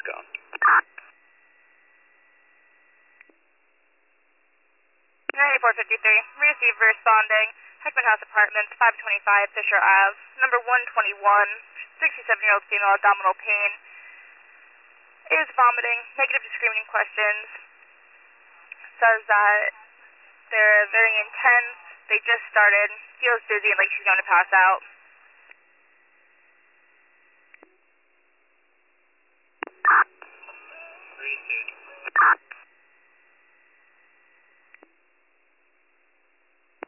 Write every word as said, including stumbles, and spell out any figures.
Cone. ninety-four fifty-three, received responding, Heckman House Apartments, five twenty-five Fisher Ave, number one twenty-one, sixty-seven-year-old female, abdominal pain, is vomiting, negative to screaming questions, says that they're very intense, they just started, feels dizzy and like she's going to pass out.